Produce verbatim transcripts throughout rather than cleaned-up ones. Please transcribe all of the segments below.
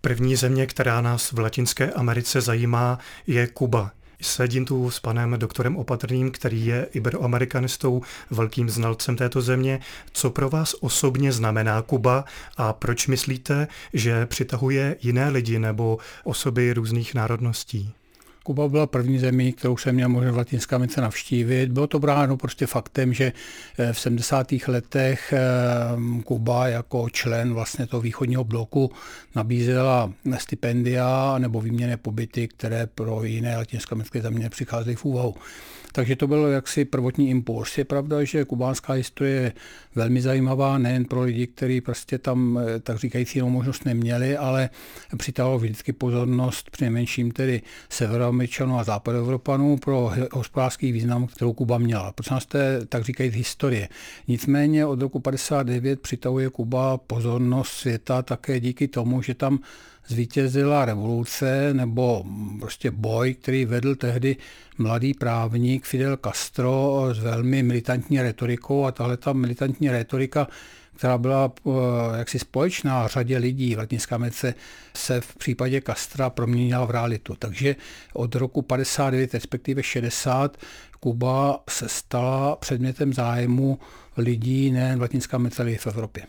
První země, která nás v Latinské Americe zajímá, je Kuba. Sedím tu s panem doktorem Opatrným, který je iberoamerikanistou, velkým znalcem této země. Co pro vás osobně znamená Kuba a proč myslíte, že přitahuje jiné lidi nebo osoby různých národností? Kuba byla první zemí, kterou jsem měl možnost v Latinské Americe navštívit. Bylo to bráno prostě faktem, že v sedmdesátých letech Kuba jako člen vlastně toho východního bloku nabízela stipendia nebo výměnné pobyty, které pro jiné latinskoamerické země nepřicházely v úvahu. Takže to byl jaksi prvotní impuls. Je pravda, že kubánská historie je velmi zajímavá, nejen pro lidi, kteří prostě tam, tak říkající, jinou možnost neměli, ale přitahlo vždycky pozornost přinejmenším tedy severoameričanů a západoevropanů pro hospodářský význam, kterou Kuba měla. Proč nás to je, tak říkajíc, historie. Nicméně od roku padesát devět přitahuje Kuba pozornost světa také díky tomu, že tam zvítězila revoluce nebo prostě boj, který vedl tehdy mladý právník Fidel Castro s velmi militantní retorikou, a tahle ta militantní retorika, která byla jaksi společná řadě lidí v Latinské Americe, se v případě Castra proměnila v realitu. Takže od roku padesát devět, respektive šedesát, Kuba se stala předmětem zájmu lidí nejen v Latinské Americe, ale i v Evropě.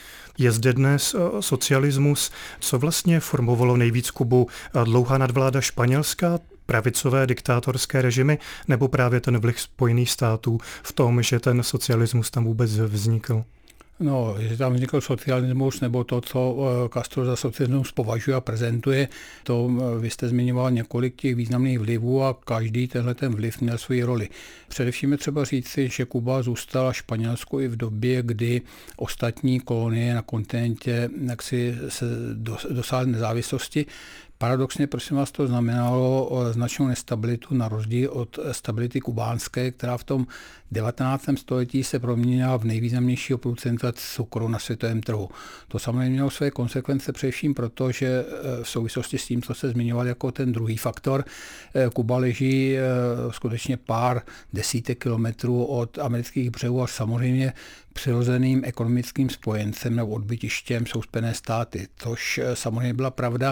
Je zde dnes socialismus. Co vlastně formovalo nejvíc Kubu? Dlouhá nadvláda Španělska, pravicové diktátorské režimy, nebo právě ten vliv Spojených států v tom, že ten socialismus tam vůbec vznikl? No, že tam vznikl socialismus, nebo to, co Castro za socialismus považuje a prezentuje, to vy jste zmiňoval několik těch významných vlivů a každý tenhle ten vliv měl svoji roli. Především je třeba říci, že Kuba zůstala Španělsku i v době, kdy ostatní kolonie na kontinentě jaksi se dosáhly nezávislosti. Paradoxně, prosím vás, to znamenalo značnou nestabilitu na rozdíl od stability kubánské, která v tom devatenáctém století se proměnila v nejvýznamnějšího producenta cukru na světovém trhu. To samozřejmě mělo své konsekvence především proto, že v souvislosti s tím, co se zmiňoval jako ten druhý faktor, Kuba leží skutečně pár desítek kilometrů od amerických břehů a samozřejmě přirozeným ekonomickým spojencem nebo odbytištěm jsou Spojené státy, což samozřejmě byla pravda.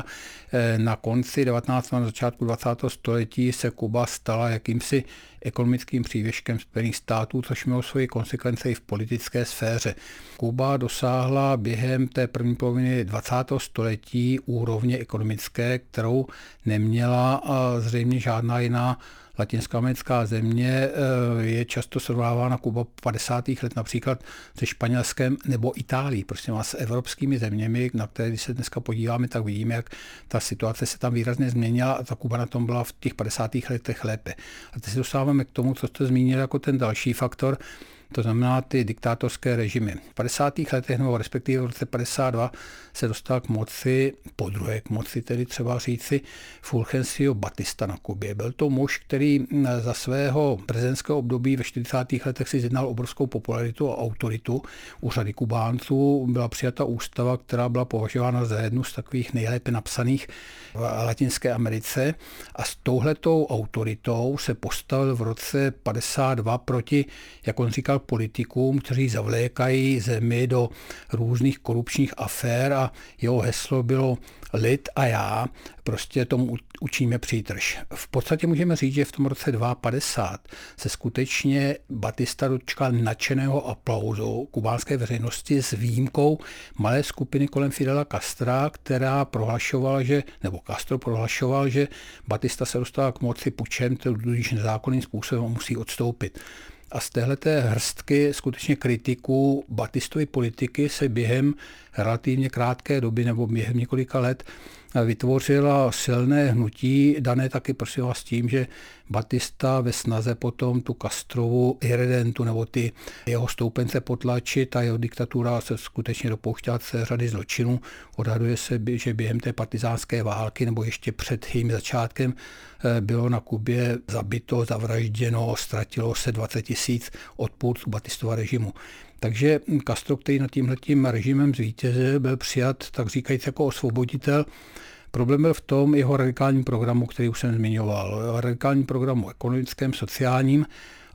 Na konci devatenáctého a na začátku dvacátého století se Kuba stala jakýmsi ekonomickým přívěškem Spojených států, což mělo svoji konsekvence i v politické sféře. Kuba dosáhla během té první poloviny dvacátého století úrovně ekonomické, kterou neměla zřejmě žádná jiná latinskoamerická země. Je často srovnávána Kuba padesátých let například se Španělskem nebo Itálií, prostě s evropskými zeměmi, na které když se dneska podíváme, tak vidíme, jak ta situace se tam výrazně změnila a ta Kuba na tom byla v těch padesátých letech lépe. A teď se dostáváme k tomu, co jste zmínil jako ten další faktor, to znamená ty diktátorské režimy. V padesátých letech, nebo respektive v roce padesát dva, se dostal k moci, podruhé k moci, tedy třeba říci, Fulgencio Batista na Kubě. Byl to muž, který za svého prezidentského období ve čtyřicátých letech si zjednal obrovskou popularitu a autoritu u řady Kubánců. Byla přijata ústava, která byla považována za jednu z takových nejlépe napsaných v Latinské Americe. A s touhletou autoritou se postavil v roce padesát dva proti, jak on říkal, politikům, kteří zavlékají zemi do různých korupčních afér, a jeho heslo bylo lid a já, prostě tomu učíme přítrž. V podstatě můžeme říct, že v tom roce padesát dva se skutečně Batista dočkal nadšeného aplauzu kubánské veřejnosti s výjimkou malé skupiny kolem Fidela Castra, která prohlašovala, že, nebo Castro prohlašoval, že Batista se dostal k moci pučem, tudíž nezákonným způsobem musí odstoupit. A z téhleté hrstky skutečně kritiků Batistovy politiky se během relativně krátké doby nebo během několika let vytvořila silné hnutí, dané taky prosím vás tím, že Batista ve snaze potom tu Castrovu irredentu nebo ty jeho stoupence potlačit a jeho diktatura se skutečně dopouštěla celé řady zločinů. Odhaduje se, že během té partizánské války nebo ještě před jejím začátkem bylo na Kubě zabito, zavražděno, ztratilo se dvacet tisíc odpůrců Batistova režimu. Takže Castro, který nad tímhletím režimem zvítězil, byl přijat, tak říkajíc, jako osvoboditel. Problém byl v tom jeho radikálním programu, který už jsem zmiňoval. Radikálním programu ekonomickém, sociálním,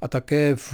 a také v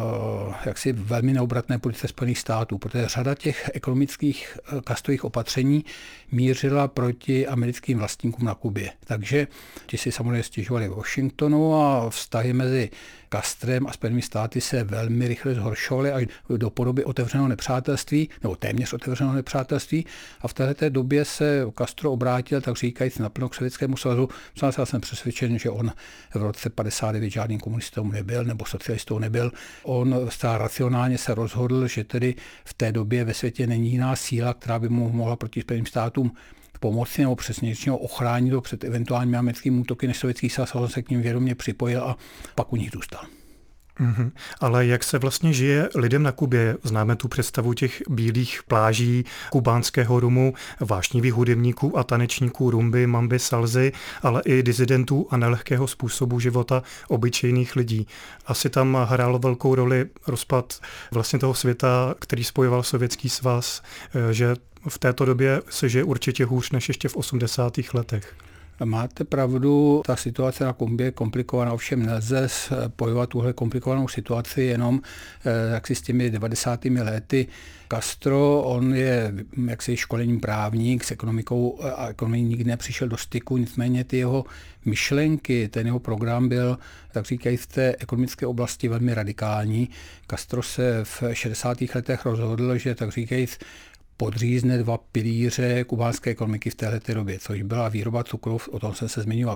jaksi velmi neobratné politice Spojených států, protože řada těch ekonomických Castrových opatření mířila proti americkým vlastníkům na Kubě. Takže ti si samozřejmě stěžovali v Washingtonu a vztahy mezi Castrem a Spojenými státy se velmi rychle zhoršovaly až do podoby otevřeného nepřátelství, nebo téměř otevřeného nepřátelství. A v této době se Castro obrátil, tak říkajíc, naplno k Sovětskému svazu. Já jsem přesvědčen, že on v roce padesát devět žádným komunistou nebyl, nebo socialistou nebyl. On stále racionálně se rozhodl, že tedy v té době ve světě není jiná síla, která by mu mohla proti Spojeným státům pomoci nebo přesně ochránit před eventuálními americkými útoky než Sovětský svaz, on se k ním vědomě připojil a pak u nich zůstal. Mm-hmm. Ale jak se vlastně žije lidem na Kubě? Známe tu představu těch bílých pláží, kubánského rumu, vášnivých hudebníků a tanečníků rumby, mamby, salzy, ale i disidentů a nelehkého způsobu života obyčejných lidí. Asi tam hrálo velkou roli rozpad vlastně toho světa, který spojoval Sovětský svaz, že v této době se žije určitě hůř než ještě v osmdesátých letech. Máte pravdu, ta situace na Kubě je komplikovaná, ovšem nelze spojovat tuhle komplikovanou situaci jenom jaksi s těmi devadesátými lety. Castro, on je jaksi školením právník, s ekonomikou a ekonomií nikdy nepřišel do styku, nicméně ty jeho myšlenky, ten jeho program byl, tak říkají, v té ekonomické oblasti velmi radikální. Castro se v šedesátých letech rozhodl, že tak říkají, podřízne dva pilíře kubánské ekonomiky v této době, což byla výroba cukru, o tom jsem se zmiňoval.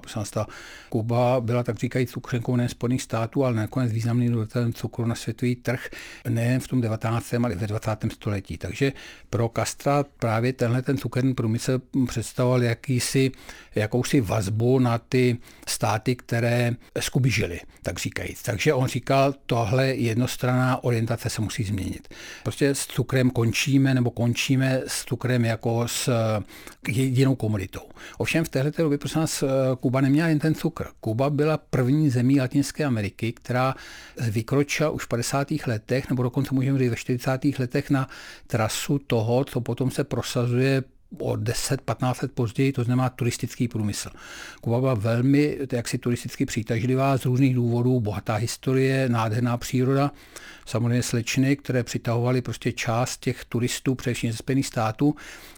Kuba byla, tak říkají, cukřenkou nejen Spojených států, ale nakonec významným dodatelem cukru na světový trh, nejen v tom devatenáctém, ale i ve dvacátém století. Takže pro Castra právě tenhle ten cukerný průmysl představoval jakýsi, jakousi vazbu na ty státy, které z Kuby žily, tak říkají. Takže on říkal, tohle jednostranná orientace se musí změnit. Prostě s cukrem končíme nebo končíme s cukrem jako s jedinou komoditou. Ovšem v této době, prosím nás, Kuba neměla jen ten cukr. Kuba byla první zemí Latinské Ameriky, která vykročila už v padesátých letech, nebo dokonce můžeme říct ve čtyřicátých letech na trasu toho, co potom se prosazuje o deset patnáct let později, to znamená turistický průmysl. Kuba byla velmi jaksi turisticky přitažlivá z různých důvodů, bohatá historie, nádherná příroda, samozřejmě slečny, které přitahovaly prostě část těch turistů, především ze Spojených států,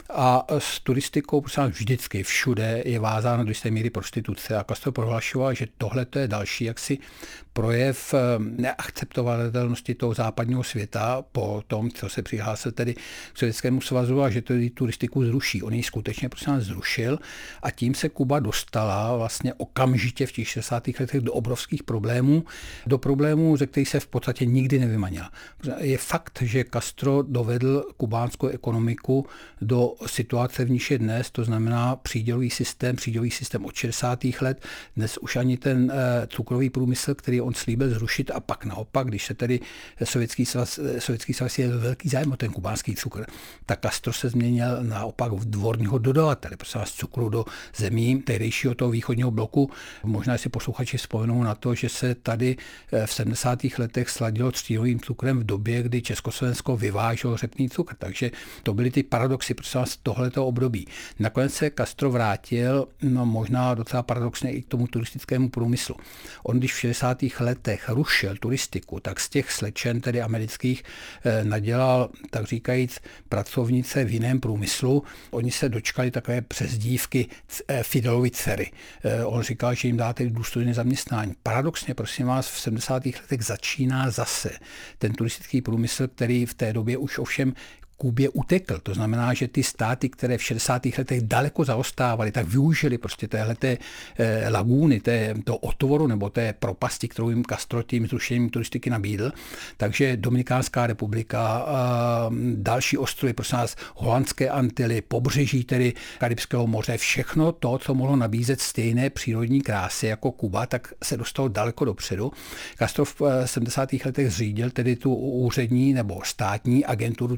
a s turistikou prostě vždycky všude je vázána do jisté míry prostituce. A Castro prohlašoval, že tohle to je další jaksi projev neakceptovatelnosti toho západního světa po tom, co se přihlásil tedy k Sovětskému svazu, a že to turistiku zruší. On ji skutečně prostě zrušil a tím se Kuba dostala vlastně okamžitě v těch šedesátých letech do obrovských problémů, do problémů, ze kterých se v podstatě nikdy nevymanila. Je fakt, že Castro dovedl kubánskou ekonomiku do situace, v níž je dnes, to znamená přídělový systém, přídělový systém od šedesátých let. Dnes už ani ten cukrový průmysl, který on slíbil zrušit, a pak naopak, když se tedy Sovětský svaz, Sovětský svaz je velký zájem o ten kubánský cukr, tak Castro se změnil naopak v dvorního dodavatele, prostě z cukru do zemí tehdejšího toho východního bloku. Možná si posluchači vzpomenou na to, že se tady v sedmdesátých letech sladilo třínovým cukrem v době, kdy Československo vyváželo řepný cukr. Takže to byly ty paradoxy prostě z tohletoho období. Nakonec se Castro vrátil, no možná docela paradoxně, i k tomu turistickému průmyslu. On, když v šedesátých letech rušil turistiku, tak z těch slečen, tedy amerických, nadělal, tak říkajíc, pracovnice v jiném průmyslu. Oni se dočkali takové přezdívky Fidelovy dcery. On říkal, že jim dáte důstojné zaměstnání. Paradoxně, prosím vás, v sedmdesátých letech začíná zase ten turistický průmysl, který v té době už ovšem Kubě utekl. To znamená, že ty státy, které v šedesátých letech daleko zaostávaly, tak využili prostě téhleté eh, lagúny, té, toho otvoru nebo té propasti, kterou jim Castro tím zrušením turistiky nabídl. Takže Dominikánská republika, eh, další ostrovy, prosím nás, holandské Antily, pobřeží tedy Karibského moře, všechno to, co mohlo nabízet stejné přírodní krásy jako Kuba, tak se dostalo daleko dopředu. Castro v sedmdesátých letech zřídil tedy tu úřední nebo státní agenturu turistickou,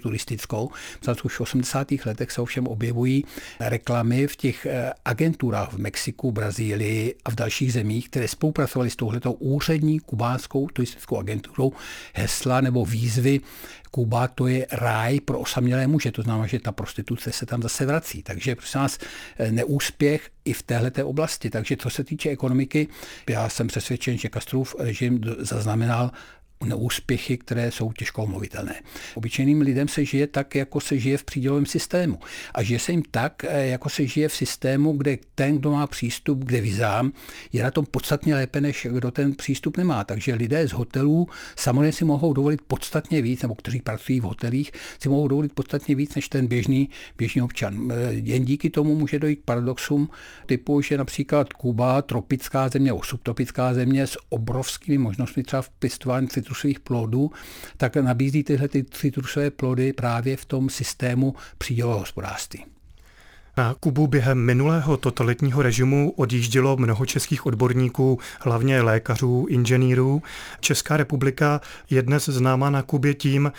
Kubánskou. Už v osmdesátých letech se ovšem objevují reklamy v těch agenturách v Mexiku, Brazílii a v dalších zemích, které spolupracovaly s touhletou úřední kubánskou turistickou agenturou, hesla nebo výzvy Kuba to je ráj pro osamělé muže, to znamená, že ta prostituce se tam zase vrací. Takže prosím nás neúspěch i v téhleté oblasti. Takže co se týče ekonomiky, já jsem přesvědčen, že Castrův režim zaznamenal neúspěchy, které jsou těžko omluvitelné. Obyčejným lidem se žije tak, jako se žije v přídělovém systému. A žije se jim tak, jako se žije v systému, kde ten, kdo má přístup k devizám, je na tom podstatně lépe, než kdo ten přístup nemá. Takže lidé z hotelů samozřejmě si mohou dovolit podstatně víc, nebo kteří pracují v hotelích, si mohou dovolit podstatně víc, než ten běžný, běžný občan. Jen díky tomu může dojít k paradoxům typu, že například Kuba, tropická země nebo subtropická země s obrovskými možnostmi třeba v pěstování citrusových plodů, tak nabízí tyhle ty citrusové plody právě v tom systému přídělového hospodářství. Na Kubu během minulého totalitního režimu odjíždělo mnoho českých odborníků, hlavně lékařů, inženýrů. Česká republika je dnes známá na Kubě tím,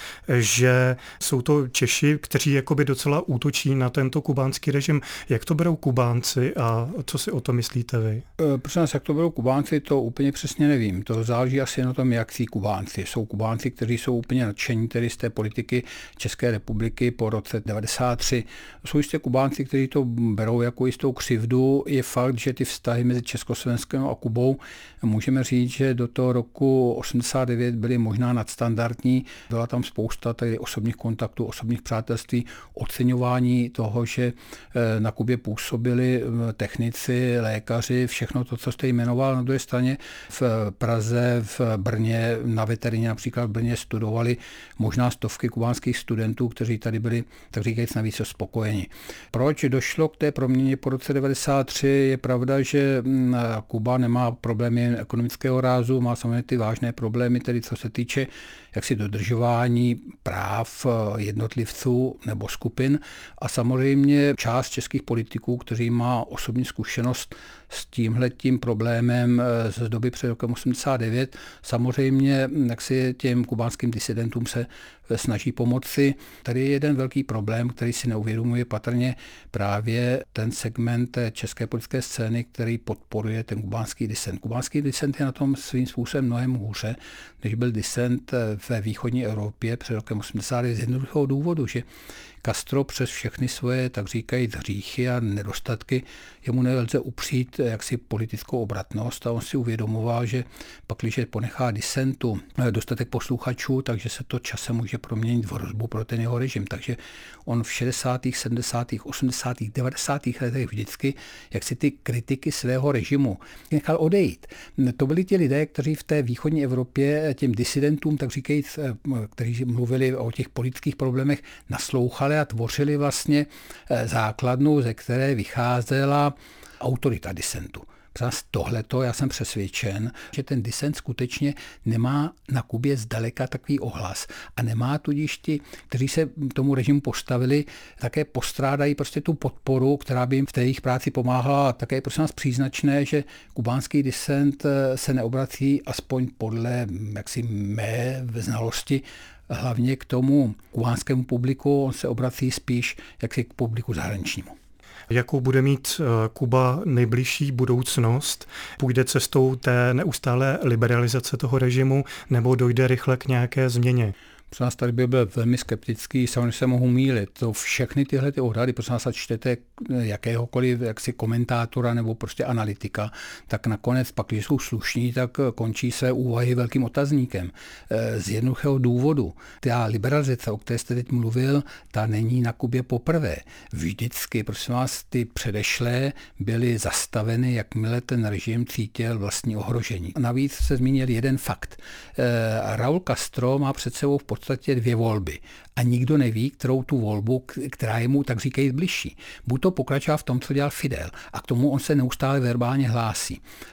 že jsou to Češi, kteří jakoby docela útočí na tento kubánský režim. Jak to berou Kubánci a co si o to myslíte vy? Prosím vás, jak to berou Kubánci, to úplně přesně nevím. To záleží asi na tom, jak si Kubánci. Jsou Kubánci, kteří jsou úplně nadšení tedy z té politiky České republiky po roce devadesát tři. Jsou jistě Kubánci, kteří to berou jako jistou křivdu. Je fakt, že ty vztahy mezi Československem a Kubou můžeme říct, že do toho roku osmdesát devět byly možná nadstandardní. Byla tam spousta tady osobních kontaktů, osobních přátelství, oceňování toho, že na Kubě působili technici, lékaři, všechno to, co jste jmenoval. Na druhé straně v Praze, v Brně, na veterině například v Brně studovali možná stovky kubánských studentů, kteří tady byli, tak říkajíc, navíc spokojeni. Proč došlo k té proměně po roce devadesát tři? Je pravda, že Kuba nemá problémy ekonomického rázu, má samozřejmě ty vážné problémy, tedy co se týče jaksi dodržování práv jednotlivců nebo skupin a samozřejmě část českých politiků, kteří má osobní zkušenost s tímhletím problémem z doby před rokem osmdesát devět, samozřejmě jaksi těm kubánským disidentům se snaží pomoci. Tady je jeden velký problém, který si neuvědomuje patrně právě ten segment té české politické scény, který podporuje ten kubánský disent. Kubánský disent je na tom svým způsobem mnohem hůře, než byl disent ve východní Evropě před rokem osmdesát devět z jednoduchého důvodu, že Castro přes všechny svoje, tak říkají, hříchy a nedostatky, jemu nelze upřít jaksi politickou obratnost a on si uvědomoval, že pakliže ponechá disentu dostatek posluchačů, takže se to časem může proměnit v hrozbu pro ten jeho režim. Takže on v šedesátých, sedmdesátých, osmdesátých, devadesátých letech vždycky jak si ty kritiky svého režimu nechal odejít. To byli ti lidé, kteří v té východní Evropě těm disidentům, tak říkají, kteří mluvili o těch politických problémech, naslouchali a tvořili vlastně základnu, ze které vycházela autorita disentu. Z tohleto já jsem přesvědčen, že ten disent skutečně nemá na Kubě zdaleka takový ohlas a nemá tudíž ti, kteří se tomu režimu postavili, také postrádají prostě tu podporu, která by jim v té jejich práci pomáhala. A také je prosím nás příznačné, že kubánský disent se neobrací aspoň podle jaksi mé znalosti hlavně k tomu kubánskému publiku, on se obrací spíš jaksi k publiku zahraničnímu. Jakou bude mít Kuba nejbližší budoucnost? Půjde cestou té neustálé liberalizace toho režimu nebo dojde rychle k nějaké změně? Pro nás tady by byl velmi skeptický, samozřejmě se mohu mýlit. To všechny tyhle ty ohrady, pro nás čtete jakéhokoliv jaksi komentátora nebo prostě analytika, tak nakonec pak, když jsou slušní, tak končí své úvahy velkým otazníkem. Z jednoduchého důvodu. Ta liberalizace, o které jste teď mluvil, ta není na Kubě poprvé. Vždycky, prosím vás, ty předešlé byly zastaveny, jakmile ten režim cítil vlastní ohrožení. Navíc se zmínil jeden fakt. Raúl Castro má před sebou v podstatě dvě volby a nikdo neví, kterou tu volbu, která je mu tak říkají bližší. Buď to pokračoval v tom, co dělal Fidel a k tomu on se neustále verbálně hlásí.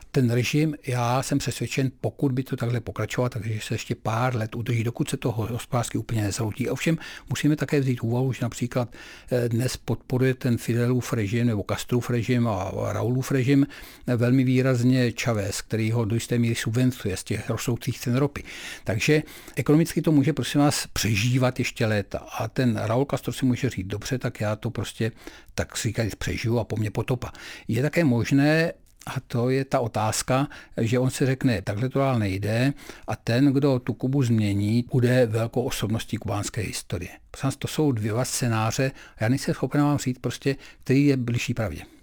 ten režim, já jsem přesvědčen, pokud by to takhle pokračovalo, takže se ještě pár let udrží, dokud se to hospodářsky úplně nezhroutí. Ovšem musíme také vzít úvahu, že například dnes podporuje ten Fidelův režim nebo Castrův režim a Raulův režim velmi výrazně Chávez, který ho do jisté míry subvencuje z těch rostoucích cen ropy. Takže ekonomicky to může, prosím vás, přežívat ještě léta. A ten Raul Castro si může říct, dobře, tak já to prostě tak si říkají přežiju a po mně potopa. Je také možné, a to je ta otázka, že on si řekne, takhle to dál nejde a ten, kdo tu Kubu změní, bude velkou osobností kubánské historie. To jsou dva scénáře a já nejsem schopen vám říct prostě, který je bližší pravdě.